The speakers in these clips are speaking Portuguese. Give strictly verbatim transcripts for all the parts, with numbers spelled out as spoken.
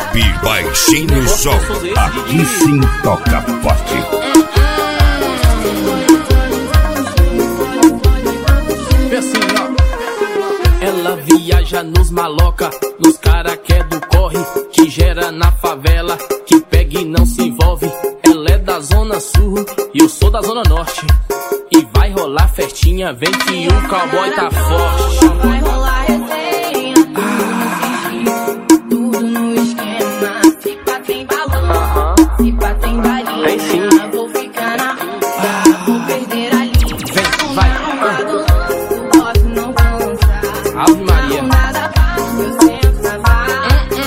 Equipe Baixinho Som. Aqui sim toca forte. Assim, ó. Ela viaja nos maloca, nos cara que é do corre, que gera na favela, que pega e não se envolve. Ela é da zona sul e eu sou da zona norte. E vai rolar festinha, vem que o cowboy tá forte. Vai rolar resenha, ah. Tudo no esquema. Se pá tem balão, se pá tem balinha. Tem sim. Vou ficar na rua, vou perder a linha. Vem, vai, ah. Posso não cansar. Ave Maria. Nada fácil, eu sento na vara.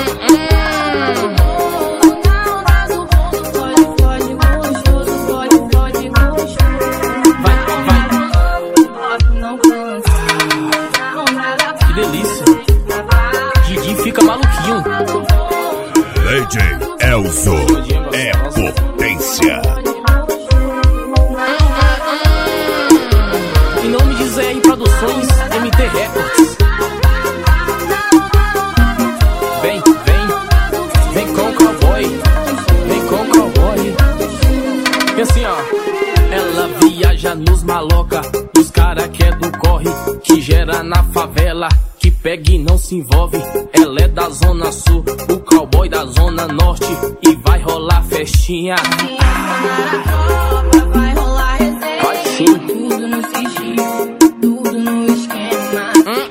Não dá do bolo, pode, pode, gostoso, pode, pode, gostoso. Vai, vai. Posso não cansar. Não nada Que delícia. Didi fica maluquinho. D J Elzo é potência. Em nome de Zé em Produções, M T Records. Vem, vem, vem com o cowboy, vem com o cowboy. E assim, ó, ela viaja nos maloca, nos cara que é do corre, que gera na favela, que pega e não se envolve. Ela é da zona sul, o cowboy da zona norte, e vai rolar festinha. vai rolar resenha. Vai sim. Tudo no sigilo, tudo no esquema.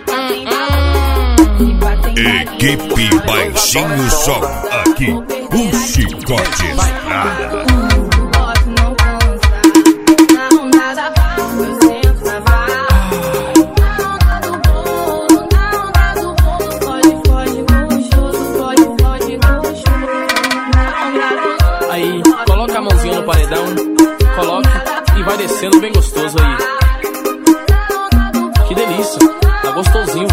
Se pá tem balinha. Equipe Baixinho Som. Aqui o chicote estrada. Posso não cansar. Não nada fácil, eu sento na vara. Não dá do bolo, não dá do bolo. Pode, pode, gostoso, pode, pode, gostoso. Não dá. Aí, coloca a mãozinha no paredão, coloca e vai descendo bem gostoso aí. Que delícia, tá gostosinho.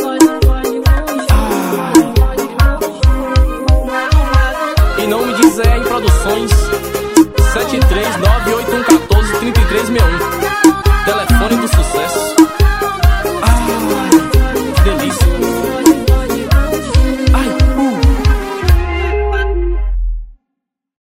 Em nome de Zé em Produções, sete três nove oito um um quatro três três seis um. Telefone do sucesso.